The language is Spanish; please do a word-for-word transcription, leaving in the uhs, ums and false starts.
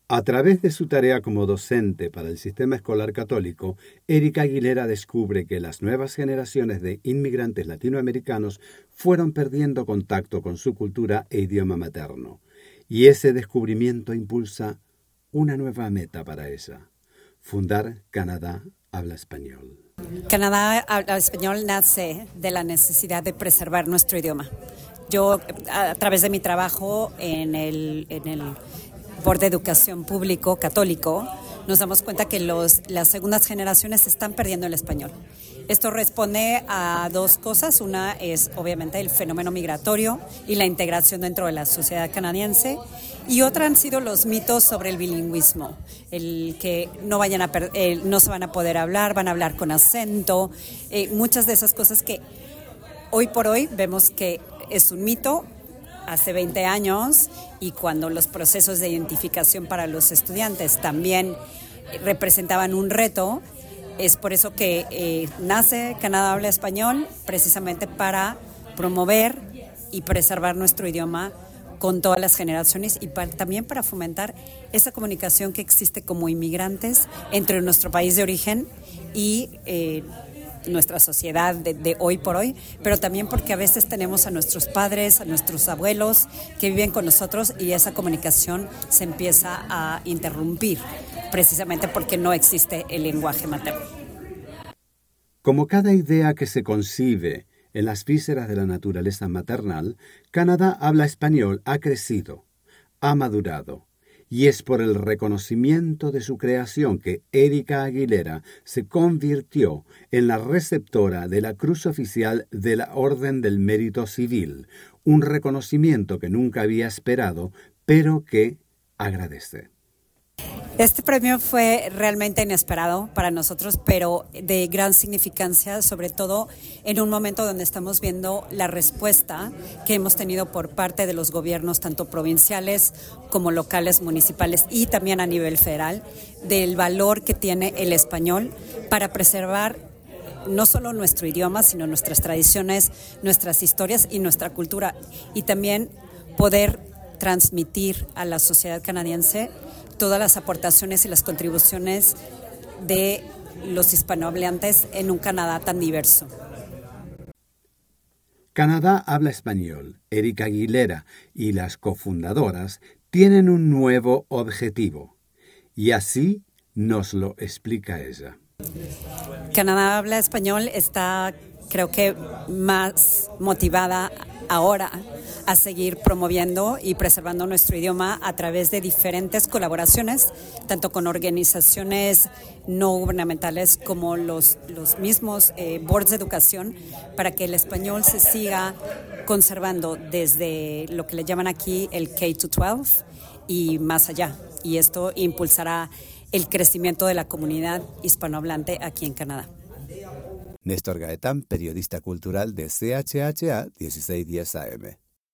A través de su tarea como docente para el sistema escolar católico, Erika Aguilera descubre que las nuevas generaciones de inmigrantes latinoamericanos fueron perdiendo contacto con su cultura e idioma materno. Y ese descubrimiento impulsa una nueva meta para ella: fundar Canadá Habla Español. Canadá Habla Español nace de la necesidad de preservar nuestro idioma. Yo, a través de mi trabajo en el, en el Board de Educación Público Católico, nos damos cuenta que los, las segundas generaciones están perdiendo el español. Esto responde a dos cosas. Una es obviamente el fenómeno migratorio y la integración dentro de la sociedad canadiense, y otra han sido los mitos sobre el bilingüismo, el que no, vayan a per- eh, no se van a poder hablar, van a hablar con acento, eh, muchas de esas cosas que hoy por hoy vemos que es un mito. Hace veinte años, y cuando los procesos de identificación para los estudiantes también representaban un reto, es por eso que eh, nace Canadá Habla Español, precisamente para promover y preservar nuestro idioma con todas las generaciones, y para, también para fomentar esa comunicación que existe como inmigrantes entre nuestro país de origen y eh, nuestra sociedad de, de hoy por hoy, pero también porque a veces tenemos a nuestros padres, a nuestros abuelos que viven con nosotros, y esa comunicación se empieza a interrumpir precisamente porque no existe el lenguaje materno. Como cada idea que se concibe en las vísceras de la naturaleza maternal, Canadá Habla Español ha crecido, ha madurado. Y es por el reconocimiento de su creación que Erika Aguilera se convirtió en la receptora de la Cruz Oficial de la Orden del Mérito Civil, un reconocimiento que nunca había esperado, pero que agradece. Este premio fue realmente inesperado para nosotros, pero de gran significancia, sobre todo en un momento donde estamos viendo la respuesta que hemos tenido por parte de los gobiernos, tanto provinciales como locales, municipales y también a nivel federal, del valor que tiene el español para preservar no solo nuestro idioma, sino nuestras tradiciones, nuestras historias y nuestra cultura, y también poder transmitir a la sociedad canadiense todas las aportaciones y las contribuciones de los hispanohablantes en un Canadá tan diverso. Canadá Habla Español, Erika Aguilera y las cofundadoras tienen un nuevo objetivo, y así nos lo explica ella. Canadá Habla Español está, creo que, más motivada ahora a seguir promoviendo y preservando nuestro idioma a través de diferentes colaboraciones, tanto con organizaciones no gubernamentales como los, los mismos eh, boards de educación, para que el español se siga conservando desde lo que le llaman aquí el K doce y más allá. Y esto impulsará el crecimiento de la comunidad hispanohablante aquí en Canadá. Néstor Gaetán, periodista cultural de C H H A dieciséis diez A M.